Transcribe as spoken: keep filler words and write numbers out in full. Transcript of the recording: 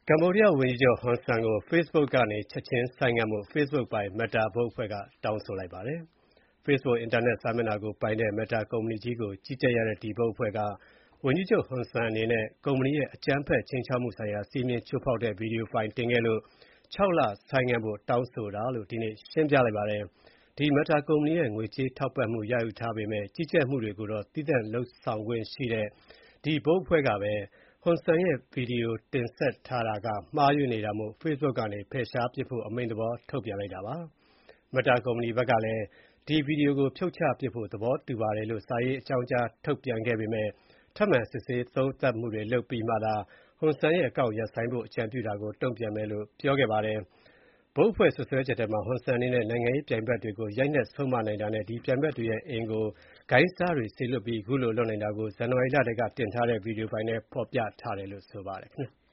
ကမ္ဘောဒီးယားဝန်ကြီးချုပ် Hun Sen ကို Facebook ကနေ ချက်ချင်းဆိုင်းငံ့ဖို့ Facebook ပိုင် Meta ဘုတ်အဖွဲ့က တောင်းဆိုလိုက်ပါတယ်။ Facebook အင်တာနက်စာမျက်နှာကိုပိုင်တဲ့ Meta ကုမ္ပဏီကြီးကို ကြီးကြပ်ရတဲ့ ဒီဘုတ်အဖွဲ့က ဝန်ကြီးချုပ် Hun Sen အနေနဲ့ ကုမ္ပဏီရဲ့ အကြမ်းဖက်ခြိမ်းခြောက်မှုဆိုင်ရာ စည်းမျဉ်းချိုးဖောက်တဲ့ ဗီဒီယိုဖိုင်တင်ခဲ့လို့ ခြောက် လ ဆိုင်းငံ့ဖို့ တောင်းဆိုတာလို့ ဒီနေ့ ရှင်းပြလိုက်ပါတယ်။ ဒီ Meta ကုမ္ပဏီရဲ့ ငွေကြေးထောက်ပံ့မှုရယူထားပေမဲ့ ကြီးကြပ်မှုတွေကိုတော့ သီးသန့်လုပ်ဆောင်ခွင့်ရှိတဲ့ ဒီဘုတ်အဖွဲ့ကပဲ Hun Sen ရဲ့ ဗီဒီယိုတင်ဆက်ထားတာက မှားယွင်းနေတာမို့ Facebook ကနေ ဖယ်ရှားပစ်ဖို့ အမိန့်သဘောထုတ်ပြန်လိုက်တာပါ။ Meta ကုမ္ပဏီဘက်ကလည်း ဒီဗီဒီယိုကို ဖြုတ်ချပစ်ဖို့ သဘောတူပါတယ်လို့ စာရေးအကြောင်းကြားထုတ်ပြန်ခဲ့ပေမဲ့ ထပ်မံစစ်ဆေးသုံးသပ်မှုတွေလုပ်ပြီးမှသာ Hun Sen ရဲ့ အကောင့်ရပ်ဆိုင်းဖို့ အကြံပြုတာကို တုံ့ပြန်မယ်လို့ ပြောခဲ့ပါတယ်။ ဘုတ်အဖွဲ့စွပ်စွဲချက်ထဲမှာ Hun Sen အနေနဲ့ နိုင်ငံရေးပြိုင်ဘက်တွေကို ရိုက်နှက်ဆုံးမနိုင်တာနဲ့ ဒီပြိုင်ဘက်တွေရဲ့အိမ်ကို ဂိုဏ်းစားတွေစေလွှတ်ပြီး ခုလိုလုပ်နိုင်တာကို ဇန်နဝါရီလထဲက တင်ထားတဲ့ ဗီဒီယိုဖိုင်ထဲ ဖော်ပြထားတယ်လို့ ဆိုပါတယ်။